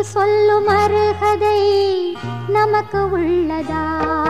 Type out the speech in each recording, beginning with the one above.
சொல்லும் அருகதை நமக்கு உள்ளதா?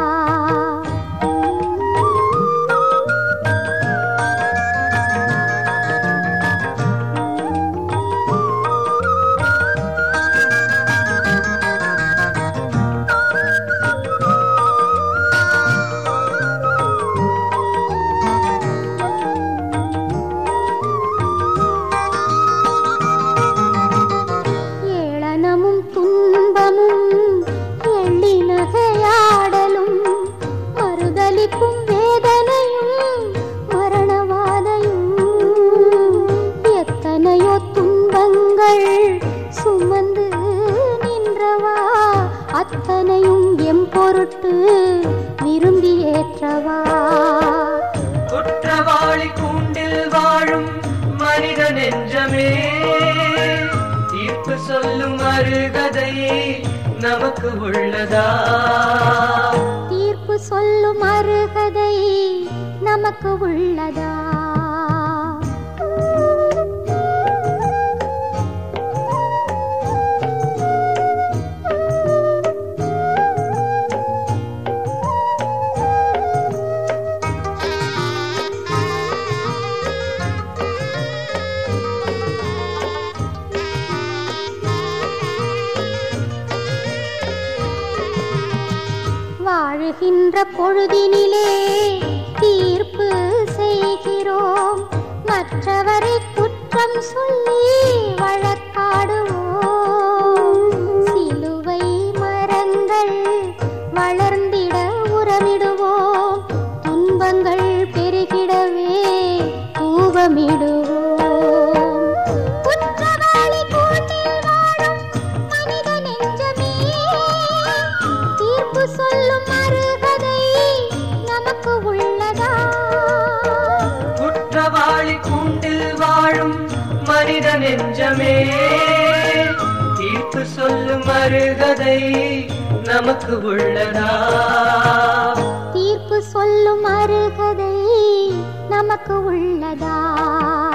சுமந்து நின்றவா அத்தனையும் எம் பொருட்டு விரும்பி ஏற்றவா. குற்றவாளி கூண்டில் வாழும் மனித நெஞ்சமே, தீர்ப்பு சொல்லும் அருகதையே நமக்கு உள்ளதா? தீர்ப்பு சொல்லும் அருகதை நமக்கு உள்ளதா? வாழுகின்ற பொழுதினிலே தீர்ப்பு செய்கிறோம், மற்றவரை குற்றம் சொல்லி வழக்காடுவோம். சிலுவை மரங்கள் வளர்ந்திட உரமிடுவோம், துன்பங்கள் பெருகிடவே தூபமிடுவோம். சொல்லும் அருகதை நமக்கு உள்ளதா? குற்றவாளி கூண்டில் வாழும் மனித நெஞ்சமே, தீர்ப்பு சொல்லும் அருகதை நமக்கு உள்ளதா? தீர்ப்பு சொல்லும் அருகதை நமக்கு உள்ளதா?